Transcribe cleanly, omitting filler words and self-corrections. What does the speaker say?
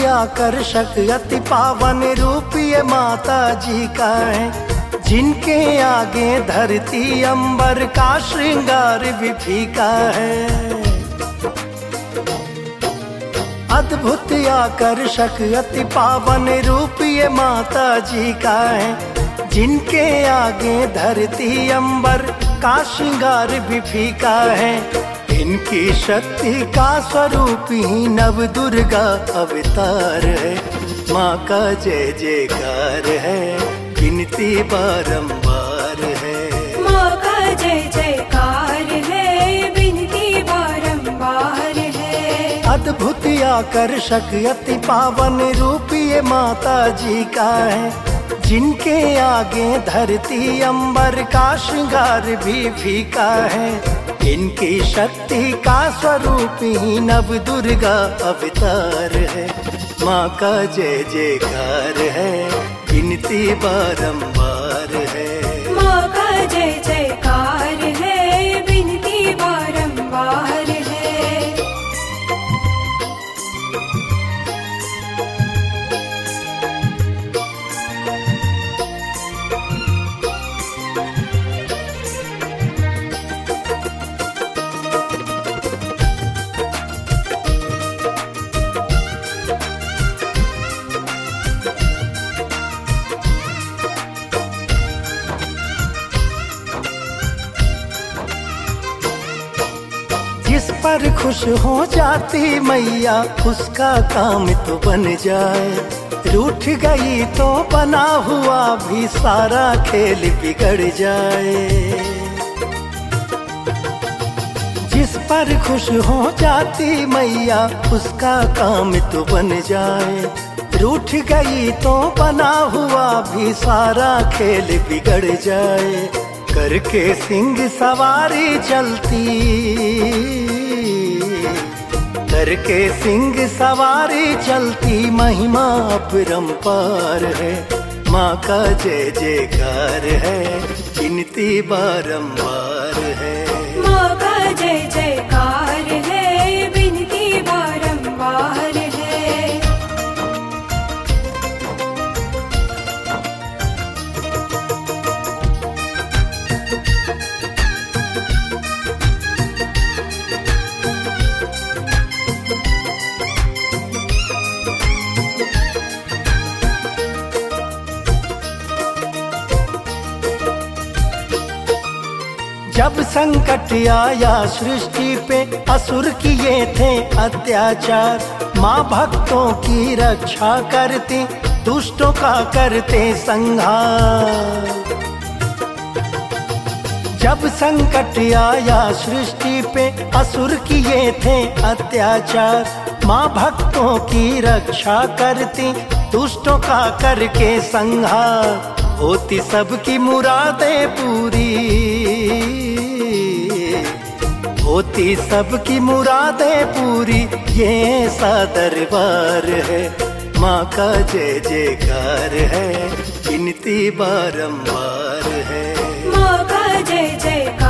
आकर्षक अति पावन रूप ये माता जी का है, जिनके आगे धरती अंबर का श्रृंगार भी फीका है। अद्भुत आकर्षक अति पावन रूप ये माता जी का है, जिनके आगे धरती अंबर का श्रृंगार भी फीका है। इनकी शक्ति का स्वरूप ही नव दुर्गा अवतार है। माँ का जय जयकार है, विनती बारंबार है। माँ का जय जयकार है, विनती बारंबार है। अद्भुत आकर्षक अति पावन रूप ये माता जी का है, जिनके आगे धरती अंबर का श्रृंगार भी फीका है। इनकी शक्ति का स्वरूप ही नव दुर्गा अवतार है। माँ का जय जयकार है, विनती बारंबार है। माँ का जय जयकार है, विनती बारंबार है। जिस पर खुश हो जाती मैया उसका काम तो बन जाए, रूठ गई तो बना हुआ भी सारा खेल बिगड़ जाए। जिस पर खुश हो जाती मैया उसका काम तो बन जाए, रूठ गई तो बना हुआ भी सारा खेल बिगड़ जाए। करके सिंह सवारी चलती, करके सिंह सवारी चलती महिमा अपरंपार है। माँ का जय जयकार है, विनती बारंबार है। माँ का जय जयकार है, विनती बारंबार है। जब संकट आया सृष्टि पे असुर किए थे अत्याचार, माँ भक्तों की रक्षा करती दुष्टों का करते संहार। जब संकट आया सृष्टि पे असुर किए थे अत्याचार, माँ भक्तों की रक्षा करती दुष्टों का करके संहार। होती सबकी मुरादें पूरी, होती सबकी मुरादें पूरी, ये ऐसा दरबार है। माँ का जय जयकार है, विनती बारंबार है। माँ का जय जयकार